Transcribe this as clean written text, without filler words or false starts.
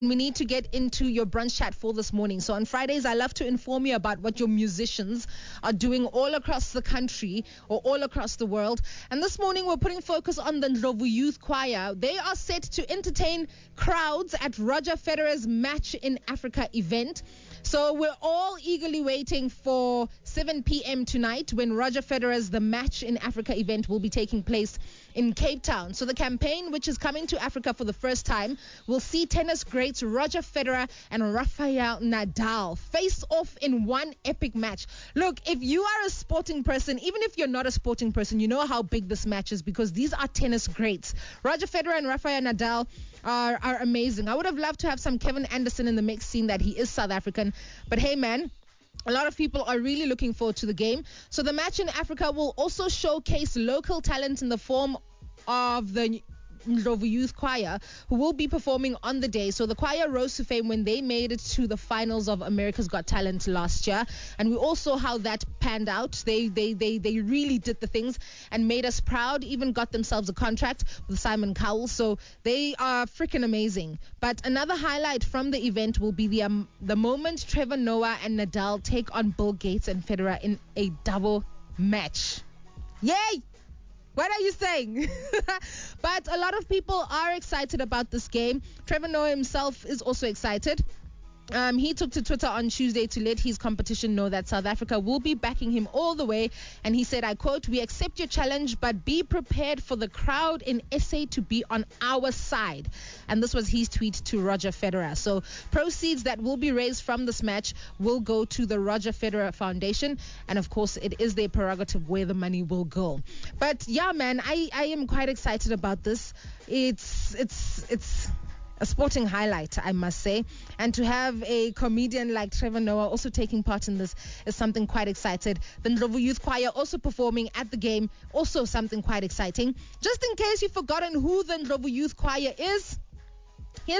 We need to get into your brunch chat for this morning. So on Fridays, I love to inform you about what your musicians are doing all across the country or all across the world. And this morning, we're putting focus on the Ndlovu Youth Choir. They are set to entertain crowds at Roger Federer's Match in Africa event. So we're all eagerly waiting for 7 p.m. tonight when Roger Federer's The Match in Africa event will be taking place in Cape Town. So the campaign, which is coming to Africa for the first time, will see tennis greats Roger Federer and Rafael Nadal face off in one epic match. Look, if you are a sporting person, even if you're not a sporting person, you know how big this match is because these are tennis greats. Roger Federer and Rafael Nadal are amazing. I would have loved to have some Kevin Anderson in the mix, seeing that he is South African. But hey, man, a lot of people are really looking forward to the game. So the Match in Africa will also showcase local talent in the form of the Ndlovu Youth Choir, who will be performing on the day. So the choir rose to fame when they made it to the finals of America's Got Talent last year, and we all saw how that panned out. They really did the things and made us proud. Even got themselves a contract with Simon Cowell. So they are freaking amazing. But another highlight from the event will be the moment Trevor Noah and Nadal take on Bill Gates and Federer in a double match. Yay! What are you saying? But a lot of people are excited about this game. Trevor Noah himself is also excited. He took to Twitter on Tuesday to let his competition know that South Africa will be backing him all the way. And he said, I quote, "We accept your challenge, but be prepared for the crowd in SA to be on our side." And this was his tweet to Roger Federer. So proceeds that will be raised from this match will go to the Roger Federer Foundation. And of course, it is their prerogative where the money will go. But yeah, man, I am quite excited about this. It's a sporting highlight, I must say. And to have a comedian like Trevor Noah also taking part in this is something quite excited. The Ndlovu Youth Choir also performing at the game, also something quite exciting. Just in case you've forgotten who the Ndlovu Youth Choir is,